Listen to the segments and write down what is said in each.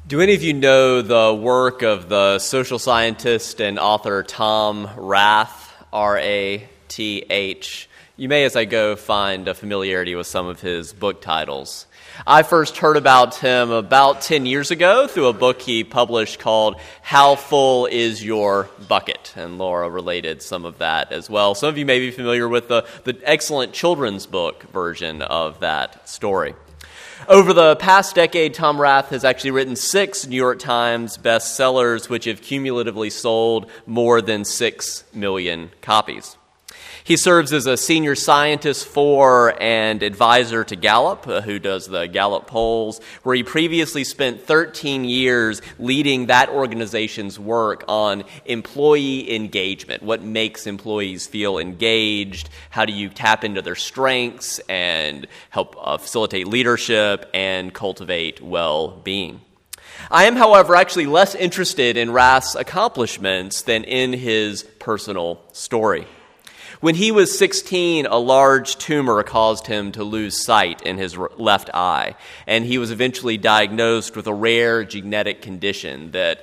Do any of you know the work of the social scientist and author Tom Rath, R-A-T-H? You may, as I go, find a familiarity with some of his book titles. I first heard about him about 10 years ago through a book he published called How Full Is Your Bucket? And Laura related some of that as well. Some of you may be familiar with the excellent children's book version of that story. Over the past decade, Tom Rath has actually written 6 New York Times bestsellers, which have cumulatively sold more than 6 million copies. He serves as a senior scientist for and advisor to Gallup, who does the Gallup polls, where he previously spent 13 years leading that organization's work on employee engagement. What makes employees feel engaged? How do you tap into their strengths and help facilitate leadership and cultivate well-being? I am, however, actually less interested in Rath's accomplishments than in his personal story. When he was 16, a large tumor caused him to lose sight in his left eye, and he was eventually diagnosed with a rare genetic condition that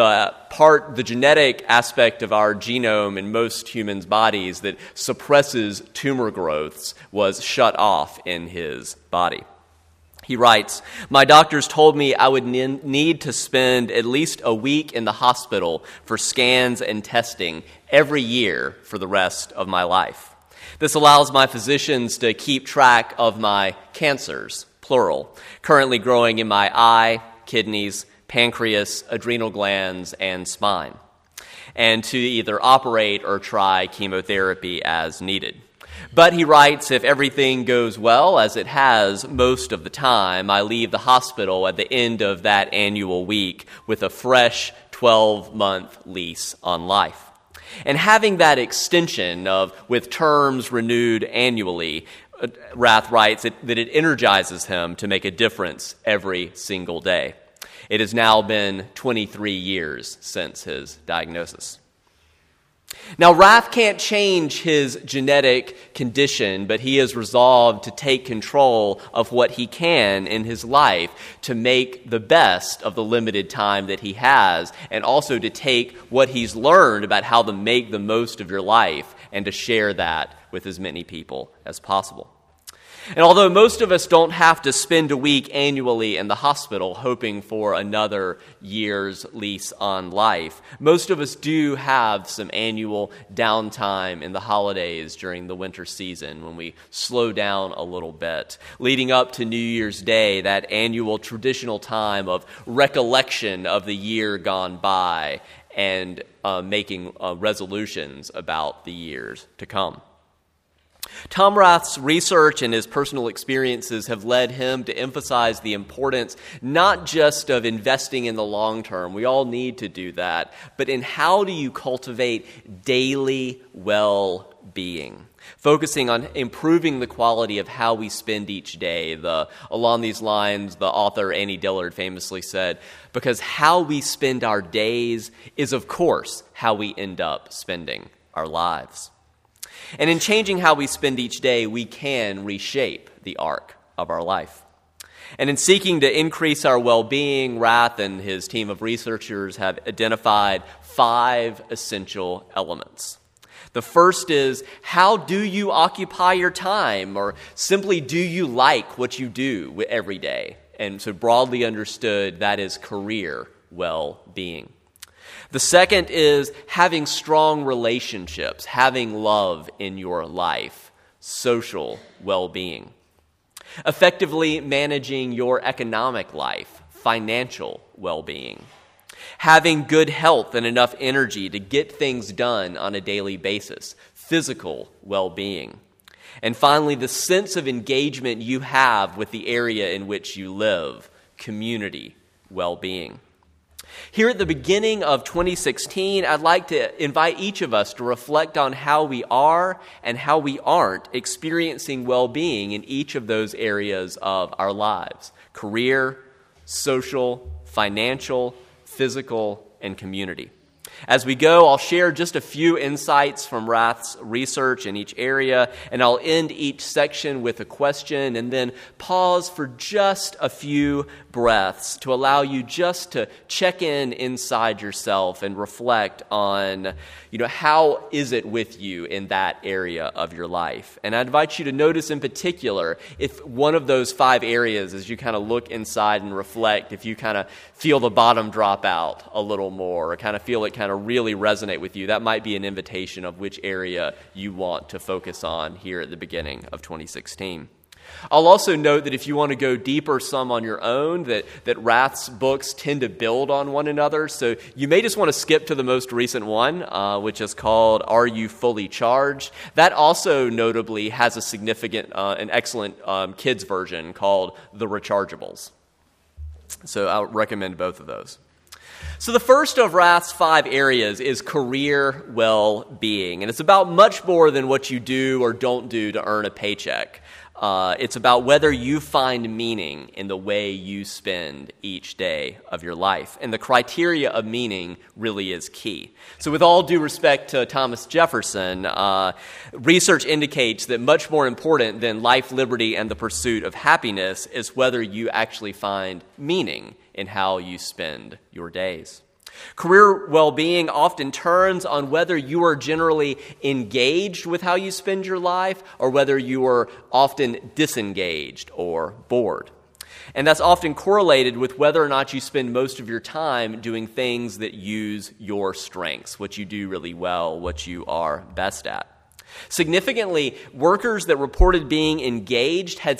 the genetic aspect of our genome in most humans' bodies that suppresses tumor growths was shut off in his body. He writes, "My doctors told me I would need to spend at least a week in the hospital for scans and testing every year for the rest of my life. This allows my physicians to keep track of my cancers, plural, currently growing in my eye, kidneys, pancreas, adrenal glands, and spine, and to either operate or try chemotherapy as needed. But," he writes, "if everything goes well, as it has most of the time, I leave the hospital at the end of that annual week with a fresh 12-month lease on life." And having that extension with terms renewed annually, Rath writes that it energizes him to make a difference every single day. It has now been 23 years since his diagnosis. Now, Rath can't change his genetic condition, but he is resolved to take control of what he can in his life to make the best of the limited time that he has, and also to take what he's learned about how to make the most of your life and to share that with as many people as possible. And although most of us don't have to spend a week annually in the hospital hoping for another year's lease on life, most of us do have some annual downtime in the holidays during the winter season when we slow down a little bit. Leading up to New Year's Day, that annual traditional time of recollection of the year gone by and making resolutions about the years to come. Tom Rath's research and his personal experiences have led him to emphasize the importance not just of investing in the long term, we all need to do that, but in how do you cultivate daily well-being, focusing on improving the quality of how we spend each day. Along these lines, the author Annie Dillard famously said, "Because how we spend our days is, of course, how we end up spending our lives." And in changing how we spend each day, we can reshape the arc of our life. And in seeking to increase our well-being, Rath and his team of researchers have identified 5 essential elements. The first is, how do you occupy your time? Or simply, do you like what you do every day? And so broadly understood, that is career well-being. The second is having strong relationships, having love in your life, social well-being. Effectively managing your economic life, financial well-being. Having good health and enough energy to get things done on a daily basis, physical well-being. And finally, the sense of engagement you have with the area in which you live, community well-being. Here at the beginning of 2016, I'd like to invite each of us to reflect on how we are and how we aren't experiencing well-being in each of those areas of our lives: career, social, financial, physical, and community. As we go, I'll share just a few insights from Rath's research in each area, and I'll end each section with a question and then pause for just a few breaths to allow you just to check in inside yourself and reflect on, how is it with you in that area of your life? And I invite you to notice in particular if one of those 5 areas, as you kind of look inside and reflect, if you kind of feel the bottom drop out a little more or kind of feel it kind of really resonate with you, that might be an invitation of which area you want to focus on here at the beginning of 2016. I'll also note that if you want to go deeper some on your own, that Rath's books tend to build on one another. So you may just want to skip to the most recent one, which is called Are You Fully Charged? That also notably has a significant, an excellent kids version called The Rechargeables. So I would recommend both of those. So the first of Rath's 5 areas is career well-being. And it's about much more than what you do or don't do to earn a paycheck. It's about whether you find meaning in the way you spend each day of your life. And the criteria of meaning really is key. So with all due respect to Thomas Jefferson, research indicates that much more important than life, liberty, and the pursuit of happiness is whether you actually find meaning in how you spend your days. Career well-being often turns on whether you are generally engaged with how you spend your life or whether you are often disengaged or bored. And that's often correlated with whether or not you spend most of your time doing things that use your strengths, what you do really well, what you are best at. Significantly, workers that reported being engaged had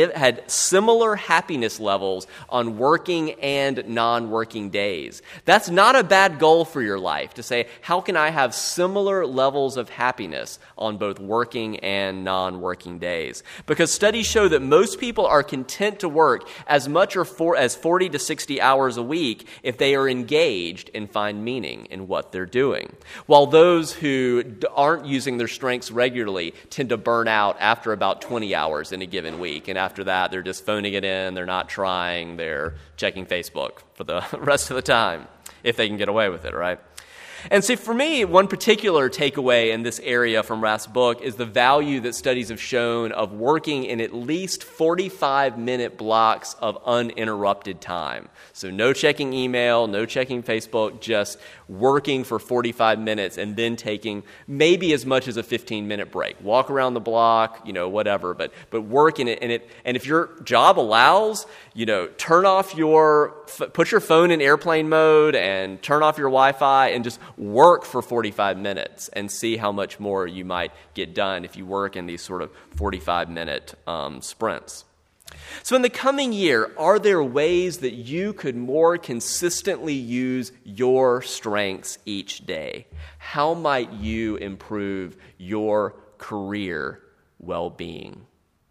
similar happiness levels on working and non-working days. That's not a bad goal for your life, to say, how can I have similar levels of happiness on both working and non-working days? Because studies show that most people are content to work as much as 40 to 60 hours a week if they are engaged and find meaning in what they're doing. While those who aren't using their strengths regularly tend to burn out after about 20 hours in a given week. And after that, they're just phoning it in. They're not trying. They're checking Facebook for the rest of the time, if they can get away with it, right? And so for me, one particular takeaway in this area from Rath's book is the value that studies have shown of working in at least 45-minute blocks of uninterrupted time. So no checking email, no checking Facebook, just working for 45 minutes and then taking maybe as much as a 15-minute break. Walk around the block, whatever, but work in it. And if your job allows, put your phone in airplane mode and turn off your Wi-Fi and just work for 45 minutes and see how much more you might get done if you work in these sort of 45-minute sprints. So in the coming year, are there ways that you could more consistently use your strengths each day? How might you improve your career well-being?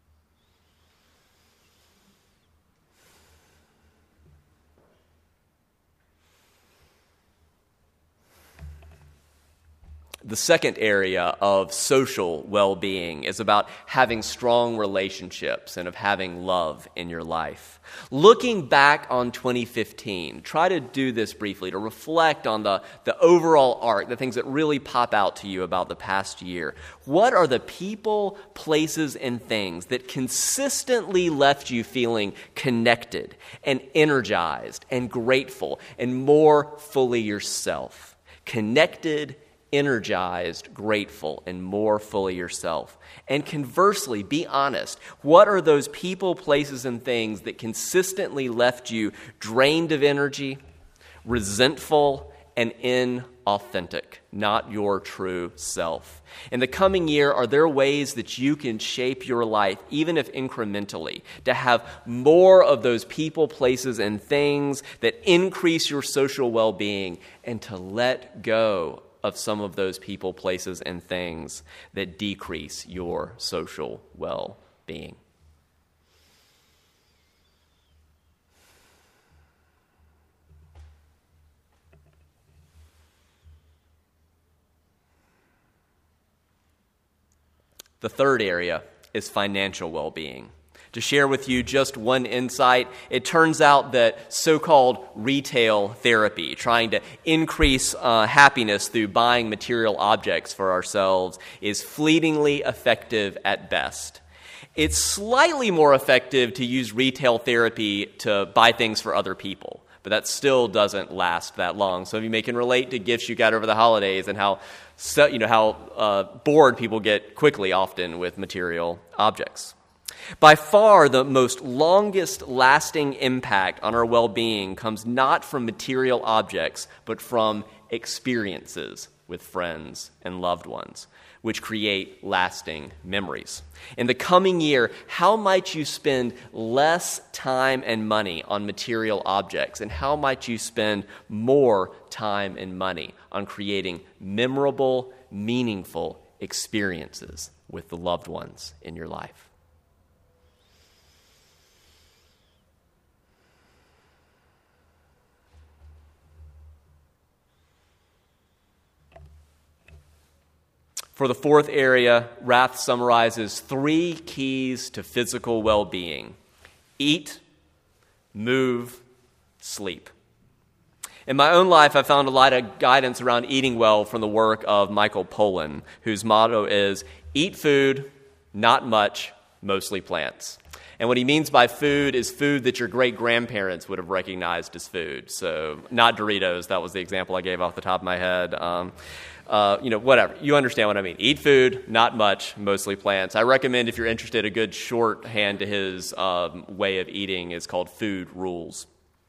The second area of social well-being is about having strong relationships and of having love in your life. Looking back on 2015, try to do this briefly, to reflect on the overall arc, the things that really pop out to you about the past year. What are the people, places, and things that consistently left you feeling connected and energized and grateful and more fully yourself? Connected, energized, grateful, and more fully yourself. And conversely, be honest. What are those people, places, and things that consistently left you drained of energy, resentful, and inauthentic, not your true self? In the coming year, are there ways that you can shape your life, even if incrementally, to have more of those people, places, and things that increase your social well-being and to let go of some of those people, places, and things that decrease your social well-being? The third area is financial well-being. To share with you just one insight, it turns out that so-called retail therapy, trying to increase happiness through buying material objects for ourselves, is fleetingly effective at best. it's slightly more effective to use retail therapy to buy things for other people, but that still doesn't last that long. Some of you may can relate to gifts you got over the holidays and how bored people get quickly often with material objects. By far, the most longest lasting impact on our well-being comes not from material objects, but from experiences with friends and loved ones, which create lasting memories. In the coming year, how might you spend less time and money on material objects, and how might you spend more time and money on creating memorable, meaningful experiences with the loved ones in your life? For the fourth area, Rath summarizes 3 keys to physical well-being: eat, move, sleep. In my own life, I found a lot of guidance around eating well from the work of Michael Pollan, whose motto is, eat food, not much, mostly plants. And what he means by food is food that your great-grandparents would have recognized as food. So not Doritos, that was the example I gave off the top of my head. Whatever. You understand what I mean. Eat food, not much, mostly plants. I recommend, if you're interested, a good shorthand to his way of eating is called Food Rules.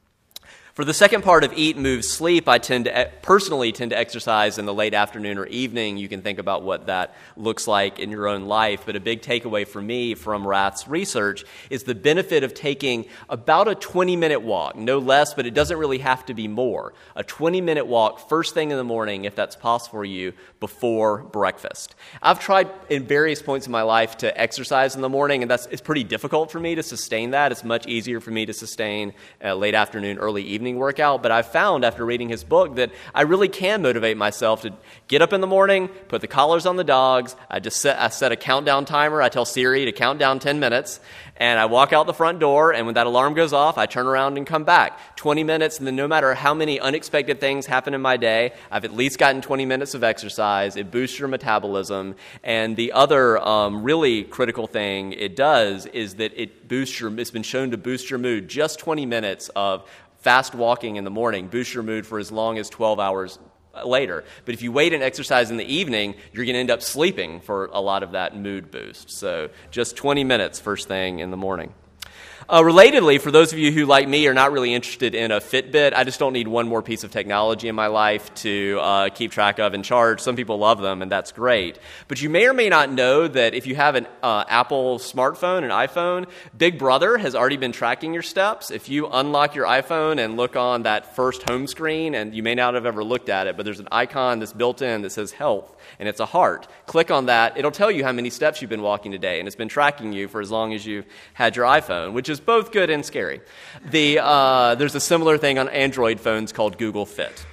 For the second part of eat, move, sleep, I personally tend to exercise in the late afternoon or evening. You can think about what that looks like in your own life. But a big takeaway for me from Rath's research is the benefit of taking about a 20-minute walk, no less, but it doesn't really have to be more. A 20-minute walk first thing in the morning, if that's possible for you, before breakfast. I've tried in various points in my life to exercise in the morning, and it's pretty difficult for me to sustain that. It's much easier for me to sustain late afternoon, early evening workout, but I've found after reading his book that I really can motivate myself to get up in the morning, put the collars on the dogs. I set a countdown timer. I tell Siri to count down 10 minutes, and I walk out the front door, and when that alarm goes off, I turn around and come back. 20 minutes, and then no matter how many unexpected things happen in my day, I've at least gotten 20 minutes of exercise. It boosts your metabolism, and the other really critical thing it does is that it's been shown to boost your mood. Just 20 minutes of fast walking in the morning boosts your mood for as long as 12 hours later. But if you wait and exercise in the evening, you're going to end up sleeping for a lot of that mood boost. So just 20 minutes first thing in the morning. Relatedly, for those of you who, like me, are not really interested in a Fitbit, I just don't need one more piece of technology in my life to keep track of and charge. Some people love them, and that's great. But you may or may not know that if you have an Apple smartphone, an iPhone, Big Brother has already been tracking your steps. If you unlock your iPhone and look on that first home screen, and you may not have ever looked at it, but there's an icon that's built in that says health, and it's a heart. Click on that. It'll tell you how many steps you've been walking today, and it's been tracking you for as long as you've had your iPhone, which is both good and scary. There's a similar thing on Android phones called Google Fit.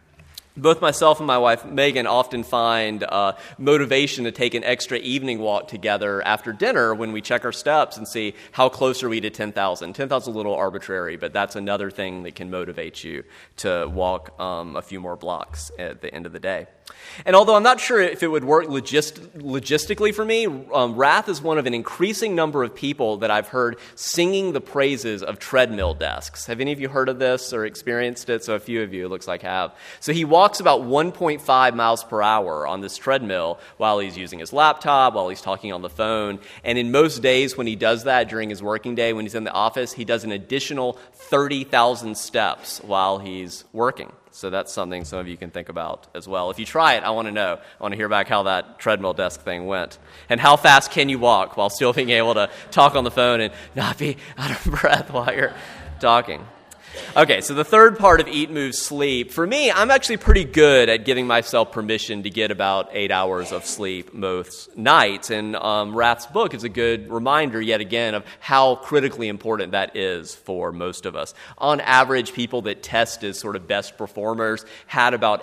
Both myself and my wife, Megan, often find motivation to take an extra evening walk together after dinner when we check our steps and see how close are we to 10,000. 10,000 is a little arbitrary, but that's another thing that can motivate you to walk a few more blocks at the end of the day. And although I'm not sure if it would work logistically for me, Rath is one of an increasing number of people that I've heard singing the praises of treadmill desks. Have any of you heard of this or experienced it? So a few of you, it looks like, have. So he walks about 1.5 miles per hour on this treadmill while he's using his laptop, while he's talking on the phone. And in most days when he does that during his working day, when he's in the office, he does an additional 30,000 steps while he's working. So that's something some of you can think about as well. If you try it, I want to know. I want to hear back how that treadmill desk thing went. And how fast can you walk while still being able to talk on the phone and not be out of breath while you're talking? Okay, so the third part of eat, move, sleep. For me, I'm actually pretty good at giving myself permission to get about 8 hours of sleep most nights. And Rath's book is a good reminder, yet again, of how critically important that is for most of us. On average, people that test as sort of best performers had about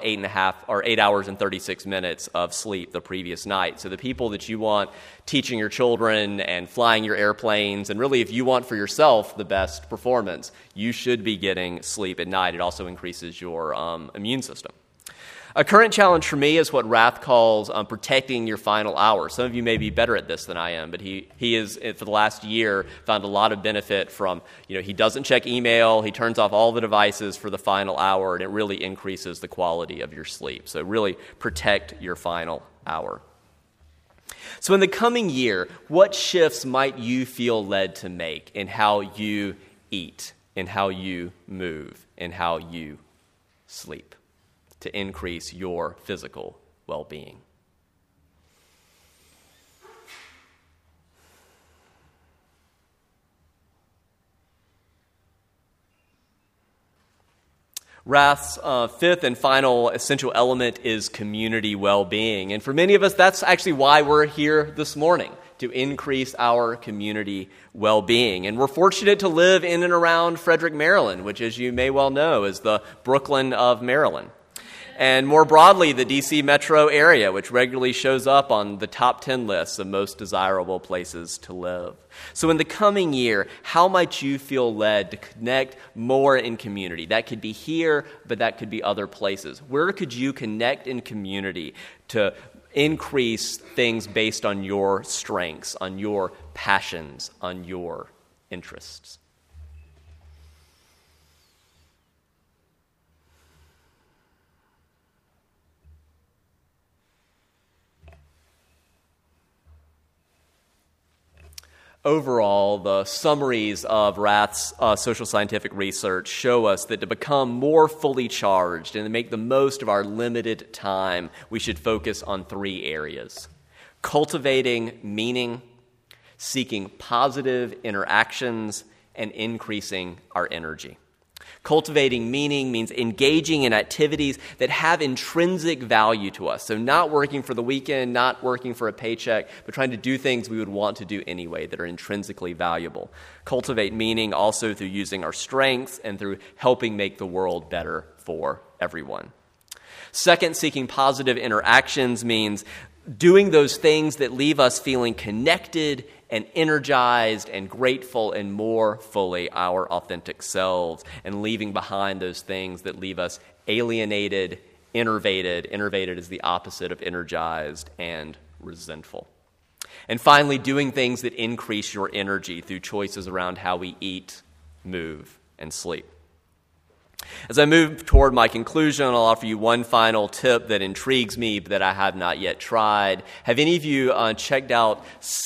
8 hours and 36 minutes of sleep the previous night. So the people that you want teaching your children and flying your airplanes, and really if you want for yourself the best performance, you should be getting sleep at night. It also increases your immune system. A current challenge for me is what Rath calls protecting your final hour. Some of you may be better at this than I am, but he is, for the last year, found a lot of benefit from, he doesn't check email, he turns off all the devices for the final hour, and it really increases the quality of your sleep. So really protect your final hour. So in the coming year, what shifts might you feel led to make in how you eat, in how you move, in how you sleep, to increase your physical well-being? Rath's fifth and final essential element is community well-being. And for many of us, that's actually why we're here this morning, to increase our community well-being. And we're fortunate to live in and around Frederick, Maryland, which, as you may well know, is the Brooklyn of Maryland. And more broadly, the D.C. metro area, which regularly shows up on the top 10 lists of most desirable places to live. So in the coming year, how might you feel led to connect more in community? That could be here, but that could be other places. Where could you connect in community to increase things based on your strengths, on your passions, on your interests? Overall, the summaries of Rath's social scientific research show us that to become more fully charged and to make the most of our limited time, we should focus on three areas: cultivating meaning, seeking positive interactions, and increasing our energy. Cultivating meaning means engaging in activities that have intrinsic value to us. So not working for the weekend, not working for a paycheck, but trying to do things we would want to do anyway that are intrinsically valuable. Cultivate meaning also through using our strengths and through helping make the world better for everyone. Second, seeking positive interactions means doing those things that leave us feeling connected and energized and grateful and more fully our authentic selves, and leaving behind those things that leave us alienated, enervated. Enervated is the opposite of energized, and resentful. And finally, doing things that increase your energy through choices around how we eat, move, and sleep. As I move toward my conclusion, I'll offer you one final tip that intrigues me but that I have not yet tried. Have any of you checked out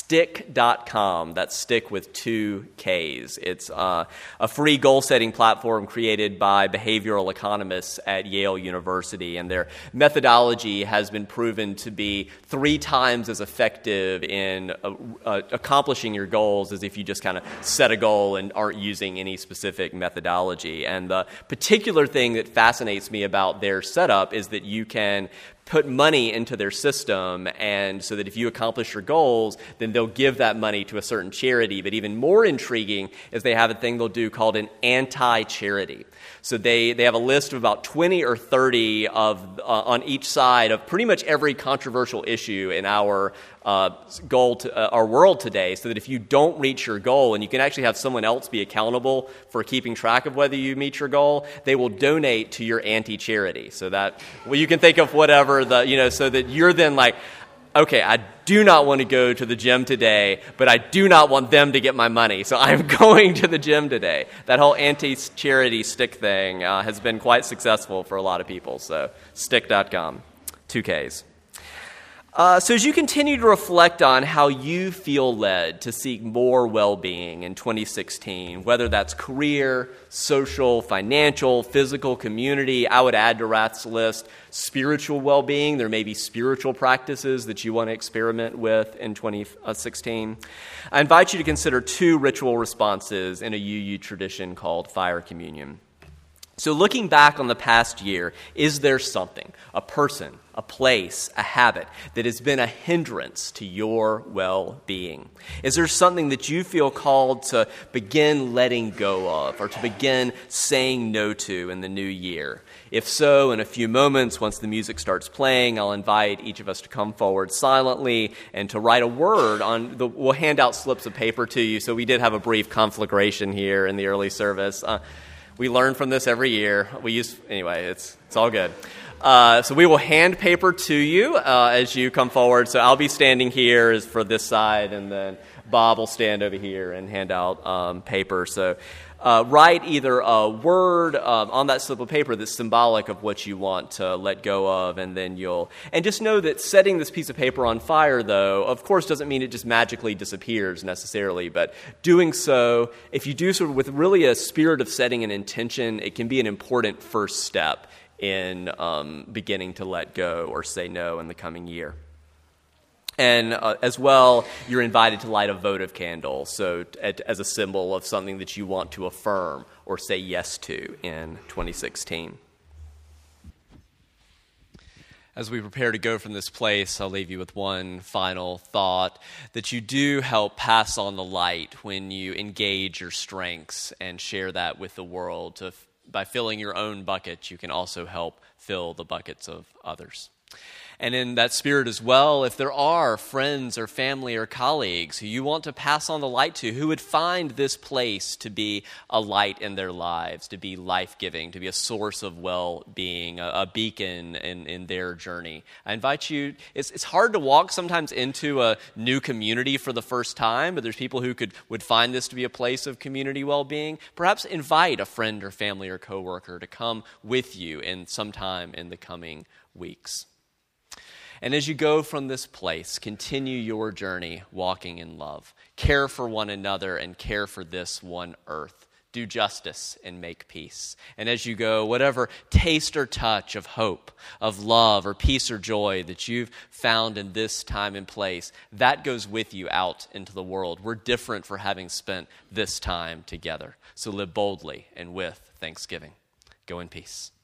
Stick.com? That's Stick with 2 Ks. It's a free goal-setting platform created by behavioral economists at Yale University, and their methodology has been proven to be 3 times as effective in accomplishing your goals as if you just kind of set a goal and aren't using any specific methodology. And the particular thing that fascinates me about their setup is that you can put money into their system, and so that if you accomplish your goals, then they'll give that money to a certain charity. But even more intriguing is they have a thing they'll do called an anti-charity. So they have a list of about 20 or 30 of on each side of pretty much every controversial issue in our our world today, so that if you don't reach your goal, and you can actually have someone else be accountable for keeping track of whether you meet your goal, they will donate to your anti-charity. So that, well, you can think of whatever so that you're then like, okay, I do not want to go to the gym today, but I do not want them to get my money, so I'm going to the gym today. That whole anti-charity Stick thing has been quite successful for a lot of people. So Stick.com, 2 Ks. So as you continue to reflect on how you feel led to seek more well-being in 2016, whether that's career, social, financial, physical, community, I would add to Rath's list spiritual well-being. There may be spiritual practices that you want to experiment with in 2016. I invite you to consider 2 ritual responses in a UU tradition called fire communion. So looking back on the past year, is there something, a person, a place, a habit that has been a hindrance to your well-being? Is there something that you feel called to begin letting go of or to begin saying no to in the new year? If so, in a few moments, once the music starts playing, I'll invite each of us to come forward silently and to write a word on we'll hand out slips of paper to you. So we did have a brief conflagration here in the early service. We learn from this every year. Anyway, it's all good. So we will hand paper to you as you come forward. So I'll be standing here as for this side, and then Bob will stand over here and hand out paper. So write either a word on that slip of paper that's symbolic of what you want to let go of, and then and just know that setting this piece of paper on fire, though, of course, doesn't mean it just magically disappears necessarily, but doing so, if you do so with really a spirit of setting an intention, it can be an important first step in beginning to let go or say no in the coming year. And as well, you're invited to light a votive candle, so as a symbol of something that you want to affirm or say yes to in 2016. As we prepare to go from this place, I'll leave you with one final thought, that you do help pass on the light when you engage your strengths and share that with the world. By filling your own bucket, you can also help fill the buckets of others. And in that spirit as well, if there are friends or family or colleagues who you want to pass on the light to, who would find this place to be a light in their lives, to be life-giving, to be a source of well-being, a beacon in their journey, I invite you. It's hard to walk sometimes into a new community for the first time, but there's people who would find this to be a place of community well-being. Perhaps invite a friend or family or coworker to come with you in sometime in the coming weeks. And as you go from this place, continue your journey walking in love. Care for one another and care for this one earth. Do justice and make peace. And as you go, whatever taste or touch of hope, of love or peace or joy that you've found in this time and place, that goes with you out into the world. We're different for having spent this time together. So live boldly and with thanksgiving. Go in peace.